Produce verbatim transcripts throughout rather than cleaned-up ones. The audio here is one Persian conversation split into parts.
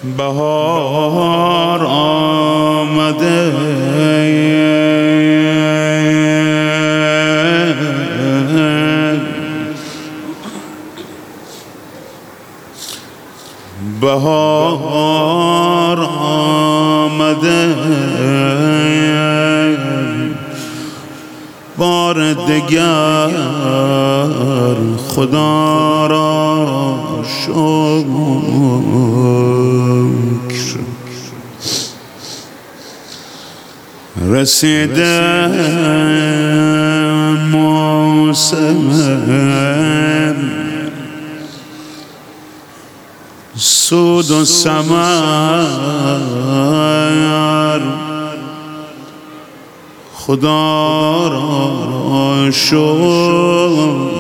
بهار آمده بهار آمده بار دگر خدا را شکر رسیده موسم سود و ثمر خدا را شکر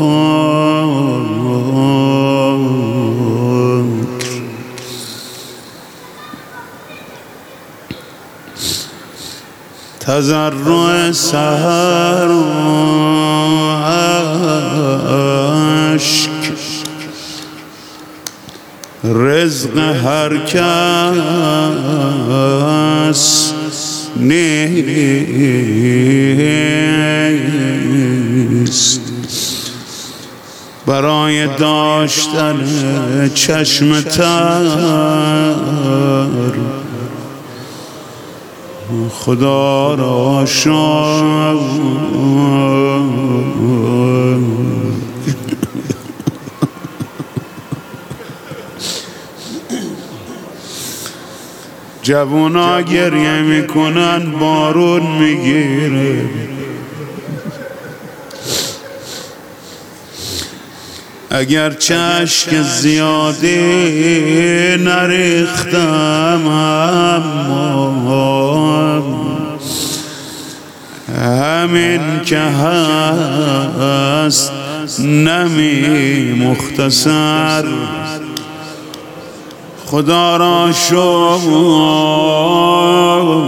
تضرع سحر و اشک رزق هر کس نیست برای داشتن چشم تر خدا را شکر جوونا گریه میکنن بارون میگیره اگر چشک زیادی نریختم اما همین که هست نمی مختصر خدا را شکر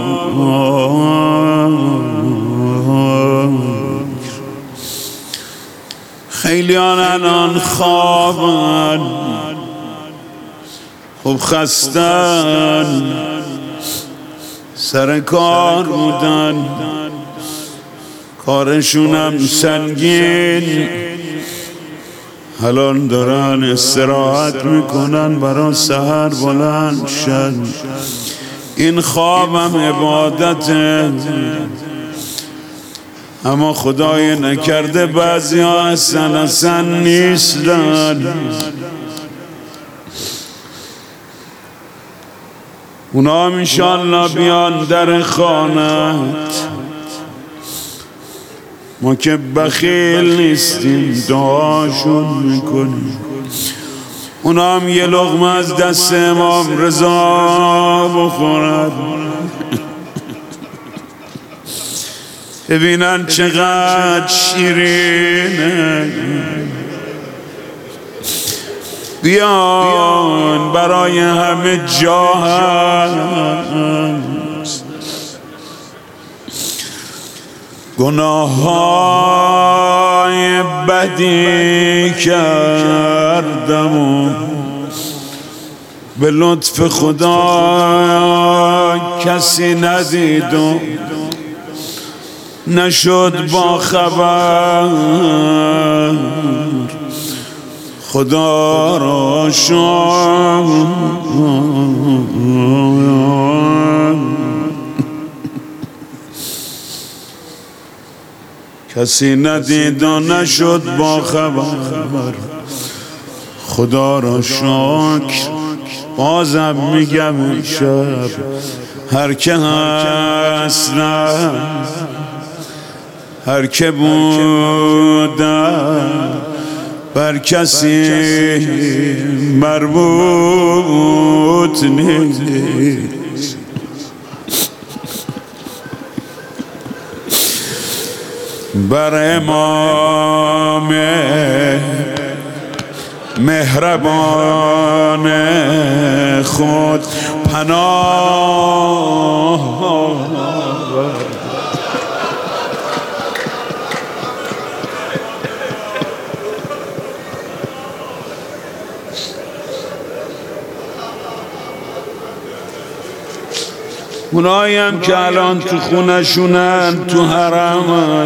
خیلی الان خوابن خوب خستن سر کار بودن کارشونم سنگین الان دارن استراحت میکنن برای سحر بلند شد این خوابم عبادته اما خدای نکرده بعضی ها اصلا اصلا نیستن اونا هم انشالله بیان در خانت ما که بخیل نیستیم دعاشون میکنیم اونا هم یه لقمه از دست امام رضا بخورد ببینن چقدر شیرینه بیان برای همه جا هست گناههای بدی کردم و به لطف خدا کسی ندید و نشد با خبر خدا را شکر کسی ندید و نشد با خبر خدا را شکر بازم میگم شب هر که هست نه هر که بودم بر کسی مربوط نیست بر امام مهربان خود پناه اوناییم که الان تو خونشونن تو حرمن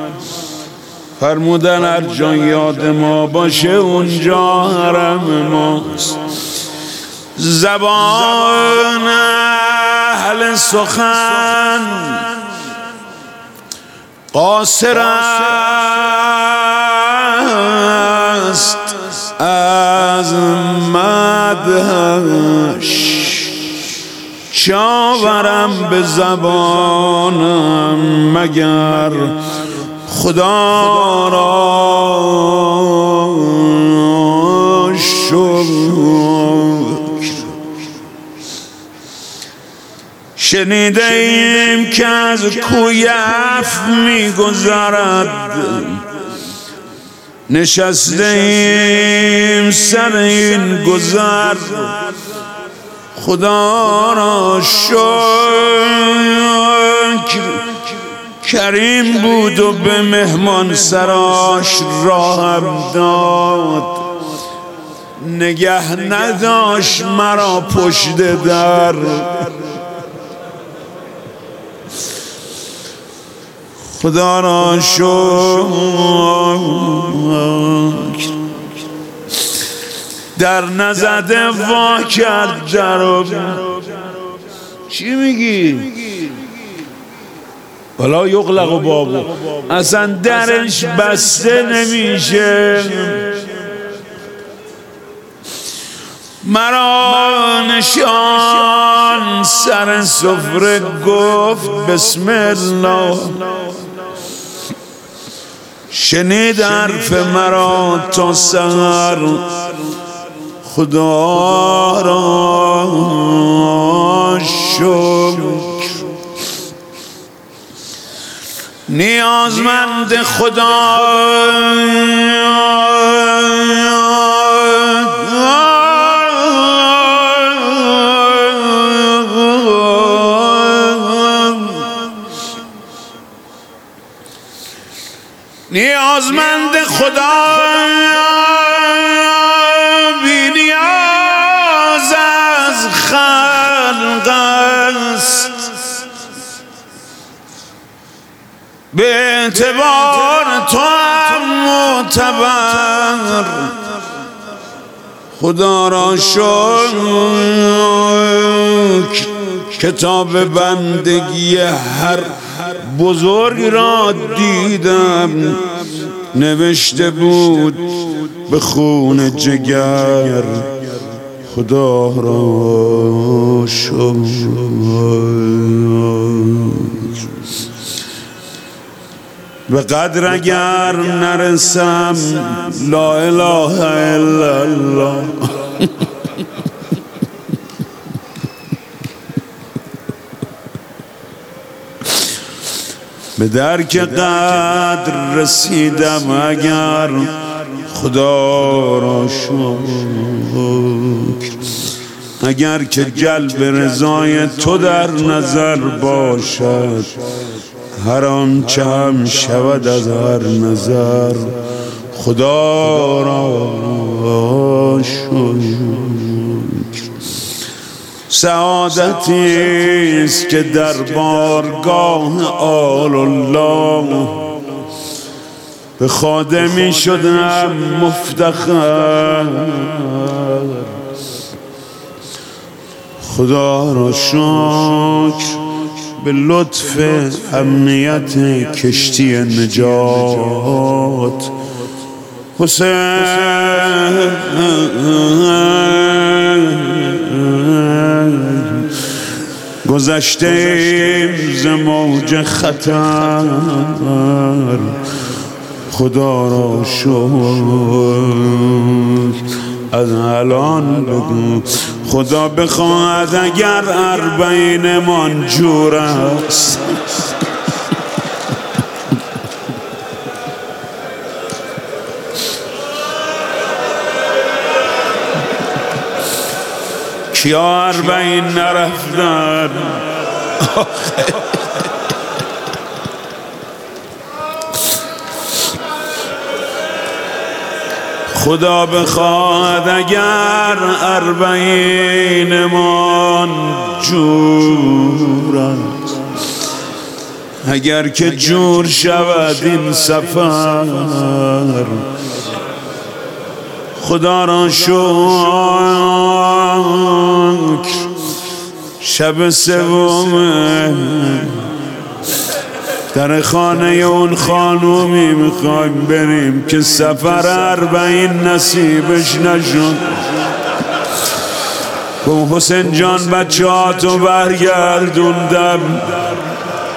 فرمودن هر جان یاد ما باشه اونجا حرم ماست. زبان اهل سخن قاصر است از مدحش، چاورم به زبانم مگر خدا را شکر. شنیده ایم که از کوی عفو می گذرد، نشسته ایم سر این گذر خدا را شکر. کریم بود و به مهمان سراش راهم داد، نگه نداشت مرا پشت در. خدا را شکر. در نزده وا کرد درو. چی میگی؟ ولا یغلق بابو، اصلا درش بسته نمیشه. مرا نشان سر سفره گفت بسم الله، شنید حرف مرا تا سحر خدا را شکر. نیازمند خدا نیازمند خدا بی نیاز از خلق است، به اعتبار تو هم معتبر. خدا را شکر. کتاب بندگی هر بزرگ را دیدم، نوشته بود به خون جگر. خدا را شکر. به قدر اگر نرسم لا اله الا الله، به درک قدر رسیدم اگر خدا را شکر. اگر که جلب رضای تو در نظر باشد، هر آنچه هم شود از هر نظر خدا را شکر. سعادتی است که در بارگاه آل الله به خادمی شدم مفتخر. خدا را شکر به لطف امنیت کشتی نجات. حسین گذشته ایم ز موج خطر. خدا را شکر. از الان بگو خدا بخواهد اگر اربعین منجور است، کیا اربعین نرفتن؟ خدا بخواهد اگر اربعین من جور است. اگر که جور شود این سفر خدا را شکر شب سومه در خانه اون خانومی میخوایم بریم که سفر اربعین نصیبش نشد. گفت حسین جان بچه ها تو برگردوندم،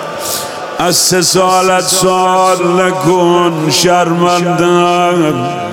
از سه سالت سال نکن شرمندم.